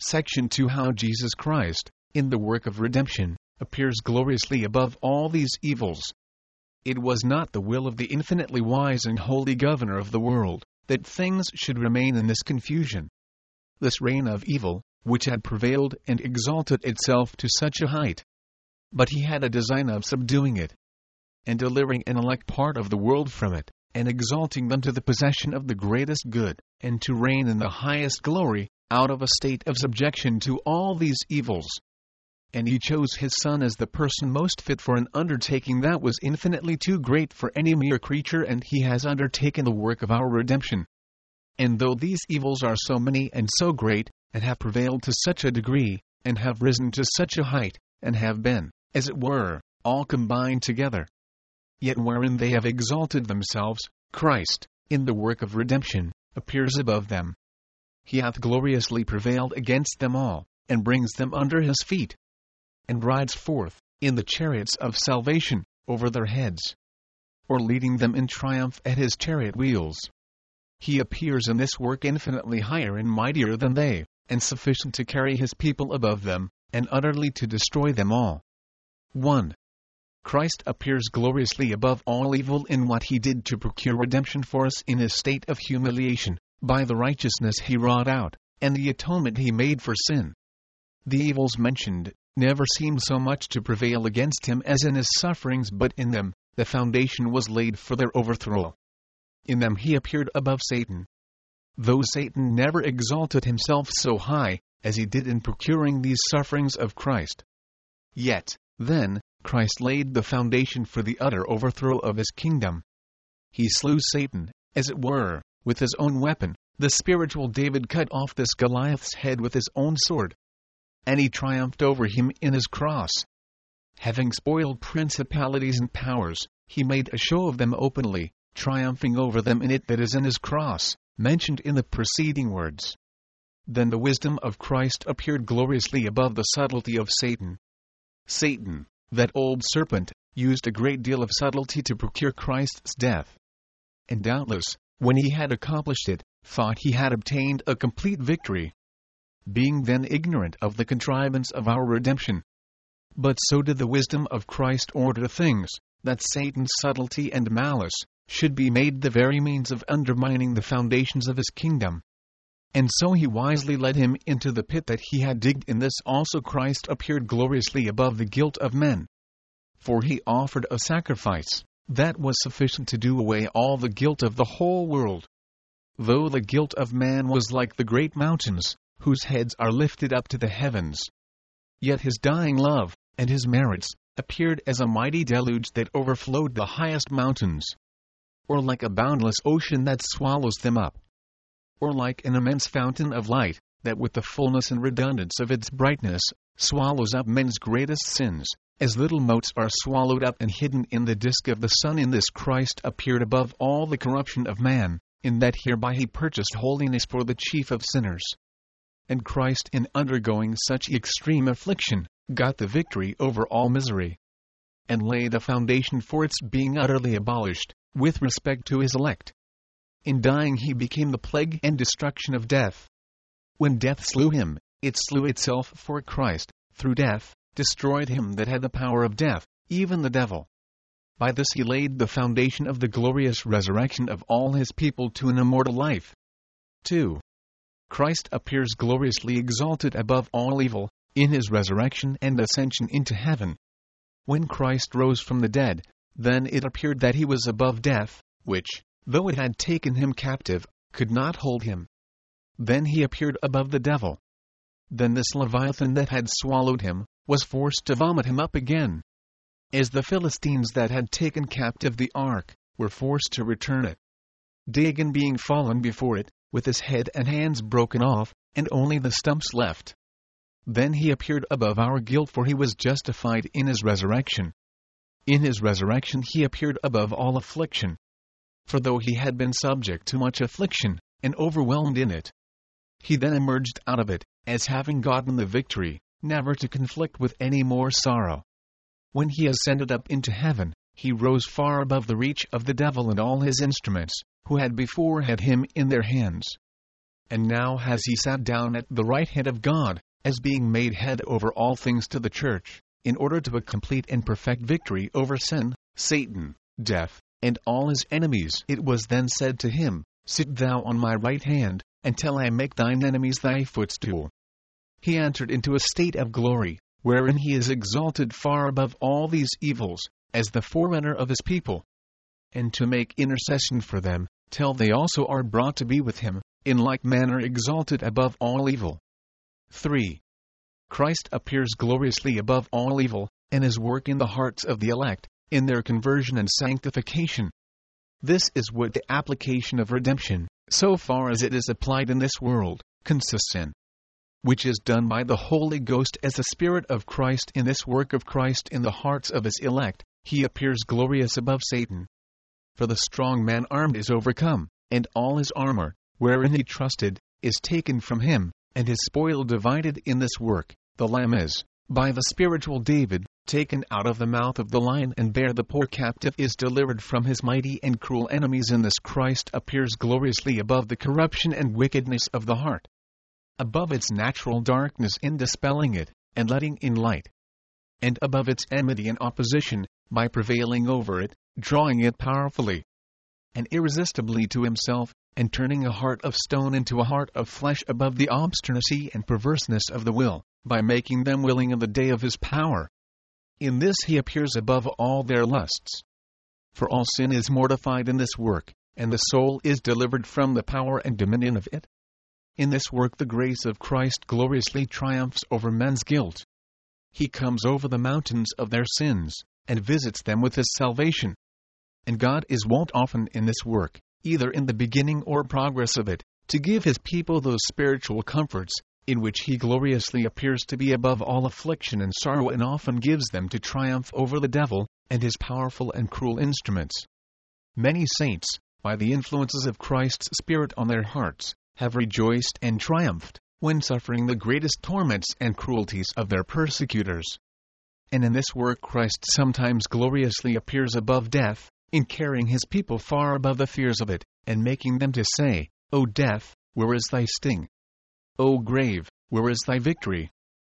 Section 2: How Jesus Christ, in the work of redemption, appears gloriously above all these evils. It was not the will of the infinitely wise and holy governor of the world, that things should remain in this confusion. This reign of evil, which had prevailed and exalted itself to such a height. But he had a design of subduing it, and delivering an elect part of the world from it, and exalting them to the possession of the greatest good, and to reign in the highest glory, out of a state of subjection to all these evils. And he chose his Son as the person most fit for an undertaking that was infinitely too great for any mere creature, and he has undertaken the work of our redemption. And though these evils are so many and so great, and have prevailed to such a degree, and have risen to such a height, and have been, as it were, all combined together, yet wherein they have exalted themselves, Christ, in the work of redemption, appears above them. He hath gloriously prevailed against them all, and brings them under his feet, and rides forth, in the chariots of salvation, over their heads, or leading them in triumph at his chariot wheels. He appears in this work infinitely higher and mightier than they, and sufficient to carry his people above them, and utterly to destroy them all. 1. Christ appears gloriously above all evil in what he did to procure redemption for us in his state of humiliation, by the righteousness he wrought out, and the atonement he made for sin. The evils mentioned never seemed so much to prevail against him as in his sufferings, but in them the foundation was laid for their overthrow. In them he appeared above Satan. Though Satan never exalted himself so high as he did in procuring these sufferings of Christ, yet, then, Christ laid the foundation for the utter overthrow of his kingdom. He slew Satan, as it were, with his own weapon. The spiritual David cut off this Goliath's head with his own sword, and he triumphed over him in his cross. Having spoiled principalities and powers, he made a show of them openly, triumphing over them in it that is in his cross, mentioned in the preceding words. Then the wisdom of Christ appeared gloriously above the subtlety of Satan. Satan, that old serpent, used a great deal of subtlety to procure Christ's death, and doubtless, when he had accomplished it, thought he had obtained a complete victory, being then ignorant of the contrivance of our redemption. But so did the wisdom of Christ order things, that Satan's subtlety and malice should be made the very means of undermining the foundations of his kingdom. And so he wisely led him into the pit that he had digged. In this also Christ appeared gloriously above the guilt of men. For he offered a sacrifice that was sufficient to do away all the guilt of the whole world. Though the guilt of man was like the great mountains, whose heads are lifted up to the heavens, yet his dying love, and his merits, appeared as a mighty deluge that overflowed the highest mountains, or like a boundless ocean that swallows them up, or like an immense fountain of light, that with the fullness and redundance of its brightness, swallows up men's greatest sins, as little motes are swallowed up and hidden in the disk of the sun. In this Christ appeared above all the corruption of man, in that hereby he purchased holiness for the chief of sinners. And Christ, in undergoing such extreme affliction, got the victory over all misery, and laid a foundation for its being utterly abolished, with respect to his elect. In dying he became the plague and destruction of death. When death slew him, it slew itself, for Christ, through death, destroyed him that had the power of death, even the devil. By this he laid the foundation of the glorious resurrection of all his people to an immortal life. 2. Christ appears gloriously exalted above all evil, in his resurrection and ascension into heaven. When Christ rose from the dead, then it appeared that he was above death, which, though it had taken him captive, could not hold him. Then he appeared above the devil. Then this Leviathan that had swallowed him was forced to vomit him up again, as the Philistines that had taken captive the ark were forced to return it, Dagon being fallen before it, with his head and hands broken off, and only the stumps left. Then he appeared above our guilt, for he was justified in his resurrection. In his resurrection he appeared above all affliction. For though he had been subject to much affliction, and overwhelmed in it, he then emerged out of it, as having gotten the victory, never to conflict with any more sorrow. When he ascended up into heaven, he rose far above the reach of the devil and all his instruments, who had before had him in their hands. and now has he sat down at the right hand of God, as being made head over all things to the church, in order to a complete and perfect victory over sin, Satan, death, and all his enemies. It was then said to him, Sit thou on my right hand, until I make thine enemies thy footstool. He entered into a state of glory, wherein he is exalted far above all these evils, as the forerunner of his people, and to make intercession for them, till they also are brought to be with him, in like manner exalted above all evil. 3. Christ appears gloriously above all evil, and his work in the hearts of the elect, in their conversion and sanctification. This is what the application of redemption, so far as it is applied in this world, consists in, which is done by the Holy Ghost as the Spirit of Christ. In this work of Christ in the hearts of his elect, he appears glorious above Satan. For the strong man armed is overcome, and all his armor, wherein he trusted, is taken from him, and his spoil divided. In this work, the Lamb is, by the spiritual David, taken out of the mouth of the lion, and there the poor captive is delivered from his mighty and cruel enemies. In this Christ appears gloriously above the corruption and wickedness of the heart, above its natural darkness in dispelling it, and letting in light, and above its enmity and opposition, by prevailing over it, drawing it powerfully and irresistibly to himself, and turning a heart of stone into a heart of flesh, above the obstinacy and perverseness of the will, by making them willing in the day of his power. In this he appears above all their lusts. For all sin is mortified in this work, and the soul is delivered from the power and dominion of it. In this work the grace of Christ gloriously triumphs over men's guilt. He comes over the mountains of their sins, and visits them with his salvation. And God is wont often in this work, either in the beginning or progress of it, to give his people those spiritual comforts, in which he gloriously appears to be above all affliction and sorrow, and often gives them to triumph over the devil, and his powerful and cruel instruments. Many saints, by the influences of Christ's Spirit on their hearts, have rejoiced and triumphed, when suffering the greatest torments and cruelties of their persecutors. And in this work Christ sometimes gloriously appears above death, in carrying his people far above the fears of it, and making them to say, O death, where is thy sting? O grave, where is thy victory?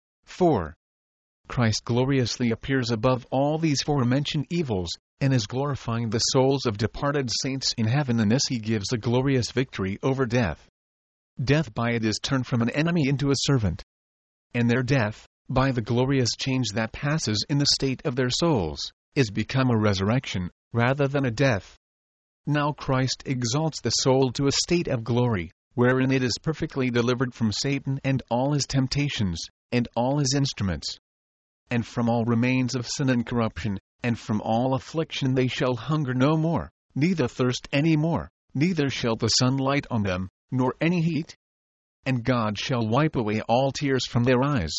4. Christ gloriously appears above all these forementioned evils, and is glorifying the souls of departed saints in heaven. In this he gives a glorious victory over death. Death by it is turned from an enemy into a servant. And their death, by the glorious change that passes in the state of their souls, is become a resurrection, rather than a death. Now Christ exalts the soul to a state of glory, wherein it is perfectly delivered from Satan and all his temptations, and all his instruments, and from all remains of sin and corruption, and from all affliction. They shall hunger no more, neither thirst any more, neither shall the sun light on them, nor any heat. And God shall wipe away all tears from their eyes.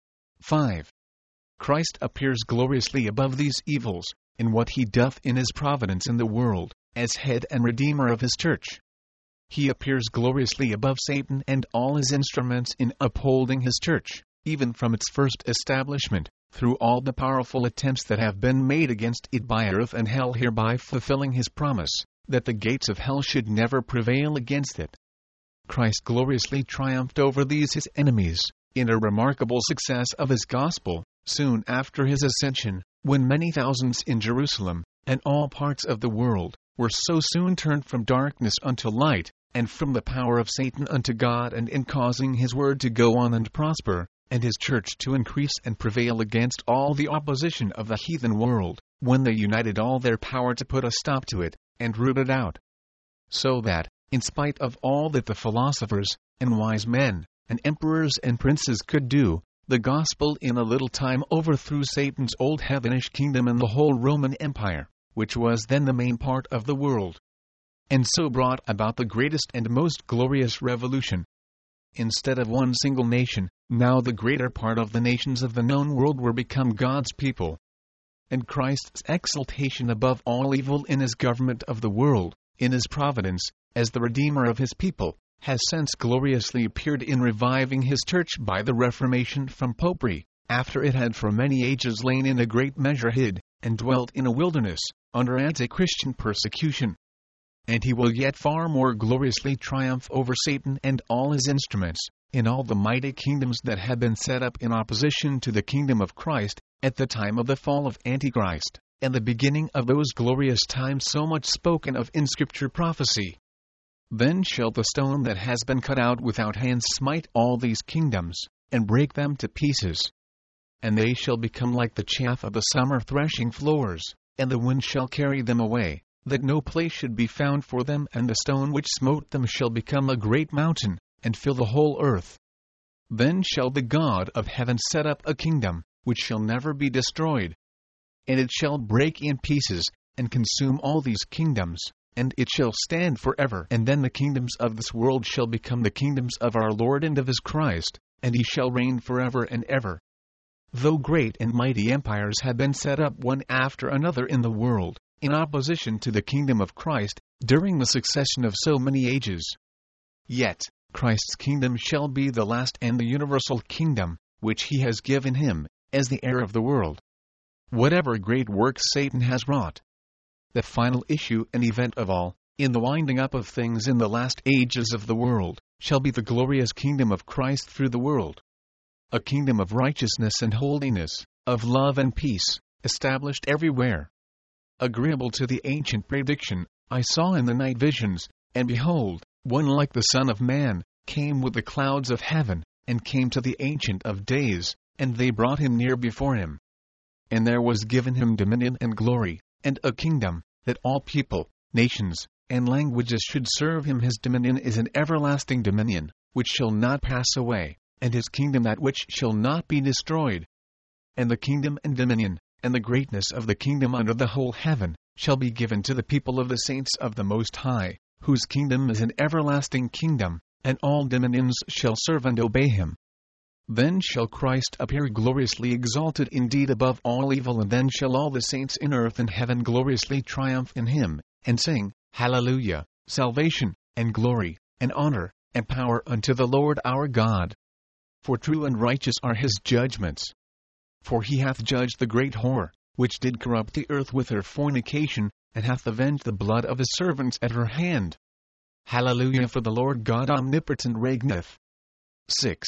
5. Christ appears gloriously above these evils, in what he doth in his providence in the world, as head and redeemer of his church. He appears gloriously above Satan and all his instruments in upholding his church, even from its first establishment, through all the powerful attempts that have been made against it by earth and hell, hereby fulfilling his promise, that the gates of hell should never prevail against it. Christ gloriously triumphed over these his enemies, in a remarkable success of his gospel, soon after his ascension, when many thousands in Jerusalem, and all parts of the world, were so soon turned from darkness unto light, and from the power of Satan unto God, and in causing his word to go on and prosper, and his church to increase and prevail against all the opposition of the heathen world, when they united all their power to put a stop to it, and root it out. So that, in spite of all that the philosophers, and wise men, and emperors and princes could do, the gospel in a little time overthrew Satan's old heathenish kingdom and the whole Roman Empire, which was then the main part of the world, and so brought about the greatest and most glorious revolution. Instead of one single nation, now the greater part of the nations of the known world were become God's people. And Christ's exaltation above all evil in his government of the world, in his providence, as the Redeemer of his people, has since gloriously appeared in reviving his church by the Reformation from Popery, after it had for many ages lain in a great measure hid, and dwelt in a wilderness, under anti-Christian persecution. and he will yet far more gloriously triumph over Satan and all his instruments, in all the mighty kingdoms that have been set up in opposition to the kingdom of Christ, at the time of the fall of Antichrist, and the beginning of those glorious times so much spoken of in Scripture prophecy. Then shall the stone that has been cut out without hands smite all these kingdoms, and break them to pieces. And they shall become like the chaff of the summer threshing floors, and the wind shall carry them away, that no place should be found for them, and the stone which smote them shall become a great mountain, and fill the whole earth. Then shall the God of heaven set up a kingdom, which shall never be destroyed. And it shall break in pieces, and consume all these kingdoms, and it shall stand forever. And then the kingdoms of this world shall become the kingdoms of our Lord and of his Christ, and he shall reign forever and ever. Though great and mighty empires have been set up one after another in the world, in opposition to the kingdom of Christ, during the succession of so many ages, yet Christ's kingdom shall be the last and the universal kingdom, which he has given him, as the heir of the world. Whatever great works Satan has wrought, the final issue and event of all, in the winding up of things in the last ages of the world, shall be the glorious kingdom of Christ through the world. A kingdom of righteousness and holiness, of love and peace, established everywhere. Agreeable to the ancient prediction, I saw in the night visions, and behold, one like the Son of Man, came with the clouds of heaven, and came to the Ancient of Days, and they brought him near before him. And there was given him dominion and glory, and a kingdom, that all people, nations, and languages should serve him. His dominion is an everlasting dominion, which shall not pass away, and his kingdom that which shall not be destroyed. And the kingdom and dominion, and the greatness of the kingdom under the whole heaven, shall be given to the people of the saints of the Most High, whose kingdom is an everlasting kingdom, and all dominions shall serve and obey him. Then shall Christ appear gloriously exalted indeed above all evil, and then shall all the saints in earth and heaven gloriously triumph in him, and sing, Hallelujah, salvation, and glory, and honor, and power unto the Lord our God. For true and righteous are his judgments. For he hath judged the great whore, which did corrupt the earth with her fornication, and hath avenged the blood of his servants at her hand. Hallelujah, for the Lord God omnipotent reigneth. 6.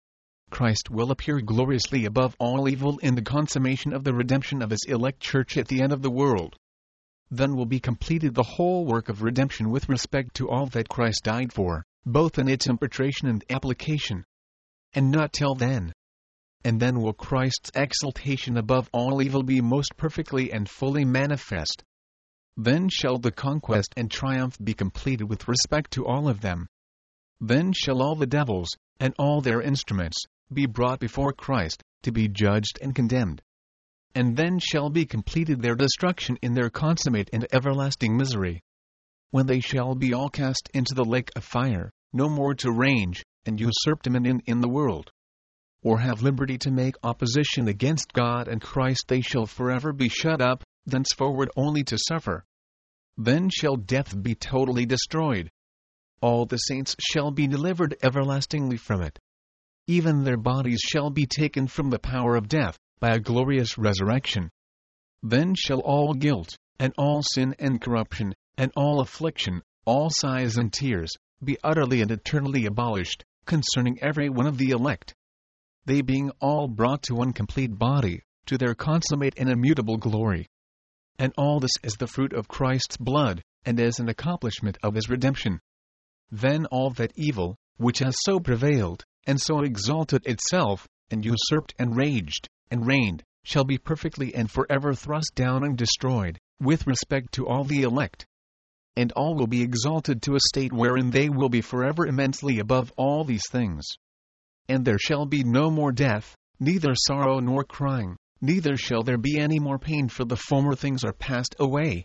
Christ will appear gloriously above all evil in the consummation of the redemption of his elect church at the end of the world. Then will be completed the whole work of redemption with respect to all that Christ died for, both in its impartation and application. And not till then. And then will Christ's exaltation above all evil be most perfectly and fully manifest. Then shall the conquest and triumph be completed with respect to all of them. Then shall all the devils, and all their instruments, be brought before Christ, to be judged and condemned. And then shall be completed their destruction in their consummate and everlasting misery. When they shall be all cast into the lake of fire, no more to range, and usurp dominion in the world, or have liberty to make opposition against God and Christ, they shall forever be shut up, thenceforward only to suffer. Then shall death be totally destroyed. All the saints shall be delivered everlastingly from it. Even their bodies shall be taken from the power of death, by a glorious resurrection. Then shall all guilt, and all sin and corruption, and all affliction, all sighs and tears, be utterly and eternally abolished, concerning every one of the elect. They being all brought to one complete body, to their consummate and immutable glory. And all this is the fruit of Christ's blood, and as an accomplishment of his redemption. Then all that evil, which has so prevailed, and so exalted itself, and usurped and raged, and reigned, shall be perfectly and forever thrust down and destroyed, with respect to all the elect. And all will be exalted to a state wherein they will be forever immensely above all these things. And there shall be no more death, neither sorrow nor crying, neither shall there be any more pain, for the former things are passed away.